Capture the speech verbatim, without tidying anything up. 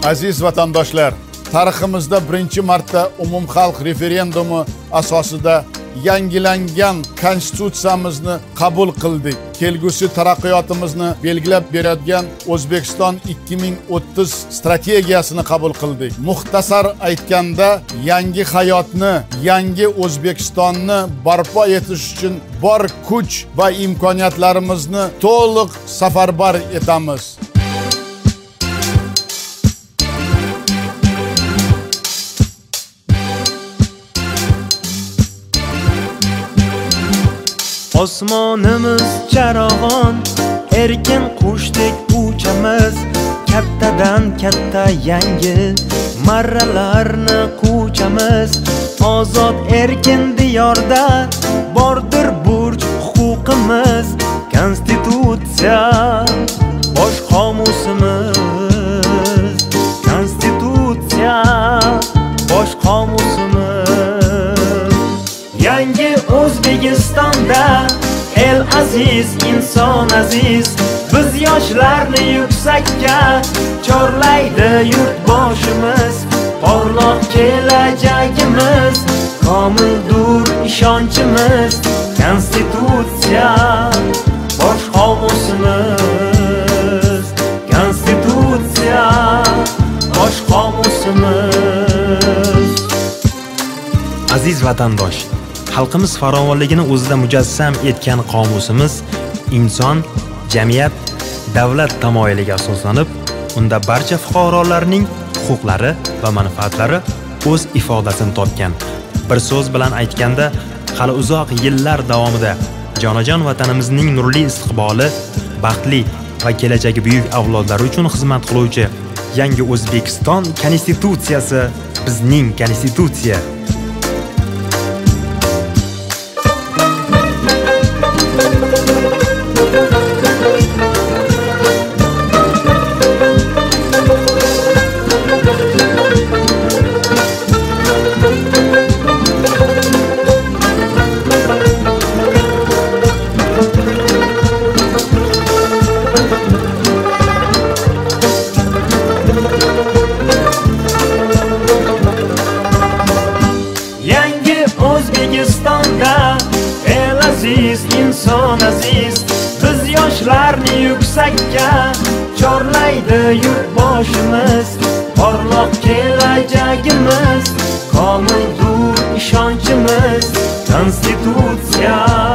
Aziz vatandoshlar, tariximizda birinchi marta umumxalq referendumi asosida yangilangan konstitutsiyamizni qabul qildik. Kelgusi taraqqiyotimizni belgilab beradigan O'zbekiston ikki ming o'ttiz strategiyasini qabul qildik. Muxtasar aytganda, yangi hayotni, yangi O'zbekistonni barpo etish uchun bor kuch va imkoniyatlarimizni to'liq safarbar etamiz. Osmonimiz charog'on, erkin qushdek uchamiz, kattadan katta yangi marralarni quchamiz. Ozod erkin diyorda bordir burch huquqimiz, konstitutsiya bosh qomusimiz, konstitutsiya bosh qomusimiz. Yangi O'zbekistonda el aziz, inson aziz, biz yoshlarni yuksakka chorlaydi yurtboshimiz. Porloq kelajagimiz, komildur ishonchimiz, konstitutsiya bosh qomusimiz, konstitutsiya bosh qomusimiz. Aziz vatandosh, xalqimiz farovonligini o'zida mujassam etgan qomusimiz inson, jamiyat, davlat tamoyiliga asoslanib, unda barcha fuqarolarning huquqlari va manfaatlari o'z ifodasini topgan. Bir so'z bilan aytganda, hali uzoq yillar davomida jonajon vatanimizning nurli istiqboli, baxtli va kelajagi buyuk avlodlari uchun xizmat qiluvchi yangi O'zbekiston konstitutsiyasi bizning konstitutsiya. O'zbekistonda el aziz, inson aziz, biz yoshlarni yuksakka chorlaydi yurtboshimiz. Porloq kelajagimiz, komildur ishonchimiz, konstitutsiya